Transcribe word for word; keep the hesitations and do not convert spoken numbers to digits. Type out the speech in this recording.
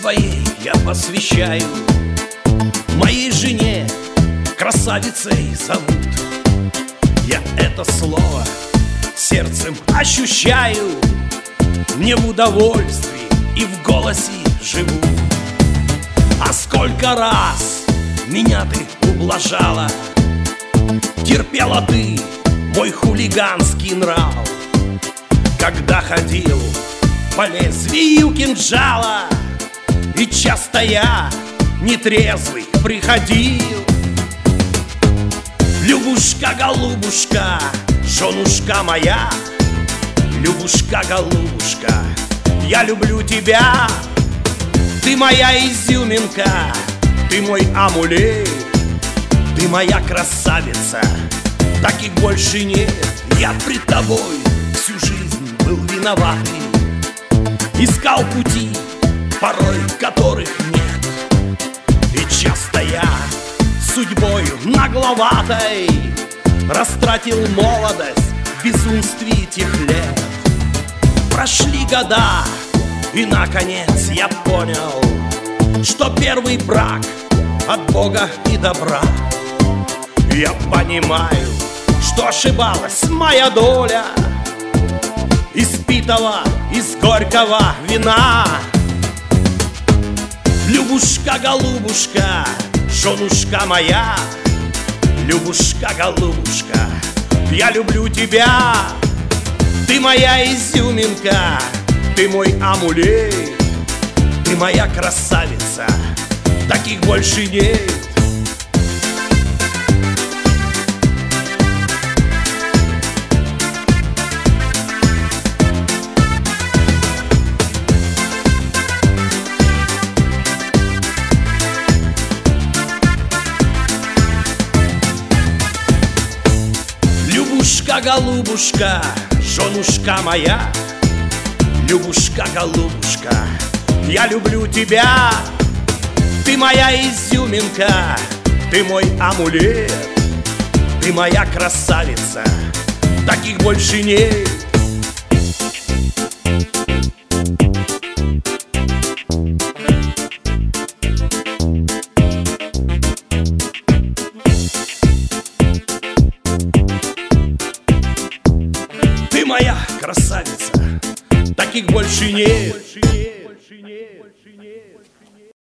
своей я посвящаю, моей жене красавицей зовут. Я это слово сердцем ощущаю, мне в удовольствии и в голосе живу. А сколько раз меня ты ублажала, терпела ты мой хулиганский нрав, когда ходил по лезвию кинжала, и часто я нетрезвый приходил. Любушка, голубушка, женушка моя, Любушка, голубушка, я люблю тебя. Ты моя изюминка, ты мой амулет, ты моя красавица, таких больше нет. Я пред тобой всю жизнь был виноватый, искал пути, порой которых нет. И часто я судьбою нагловатой растратил молодость в безумстве тех лет. Прошли года, и наконец я понял, что первый брак от Бога и добра. Я понимаю, что ошибалась моя доля, испитала из горького вина. Любушка, голубушка, женушка моя, Любушка, голубушка, я люблю тебя. Ты моя изюминка, ты мой амулет, ты моя красавица, таких больше нет. Любушка, голубушка, женушка моя, Любушка, голубушка, я люблю тебя. Ты моя изюминка, ты мой амулет, ты моя красавица, таких больше нет. Ты моя красавица, таких больше нет.